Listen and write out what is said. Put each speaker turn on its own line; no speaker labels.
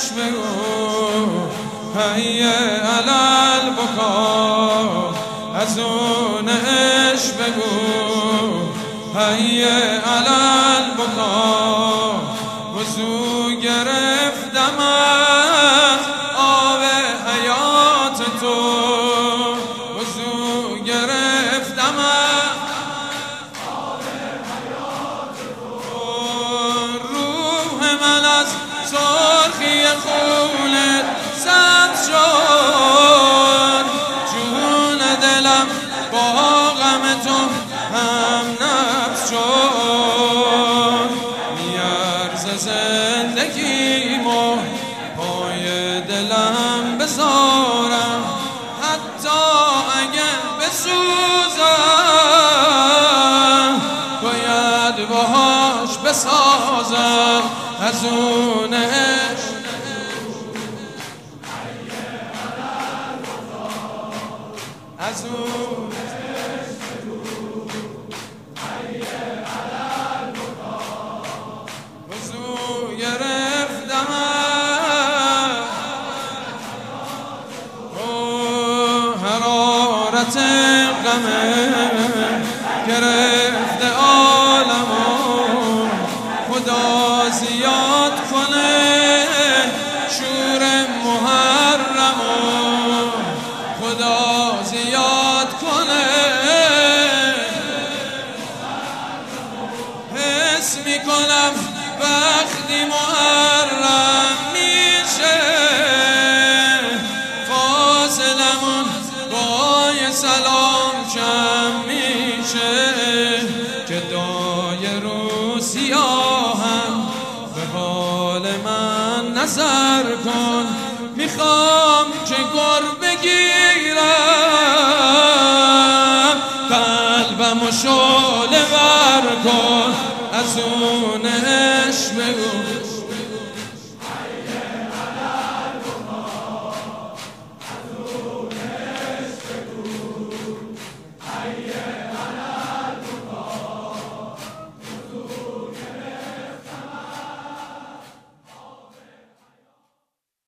عشق بگو حی علی البکا از اون عشق بگو حی علی البکا وضو گرفتم از آب حیات تو وضو گرفتم از آب حیات تو روح من از سرخی خونت سبز شد جون دلم با غم تو هم نفس شد میارزه زندگیمو پای دلم بذارم حتی اگر بسوزم باید باهاش بسازم از اون عشق از اون وضو گرفتم حرارت غم گرفته عالمو خدا زیاد کنه شور محرمو خدا زیاد کنه حس میکنم وقتی محرم میشه فاصلمون با یه سلام کم میشه که دای رو سیاهم به حال من نظر کن میخوام که گربه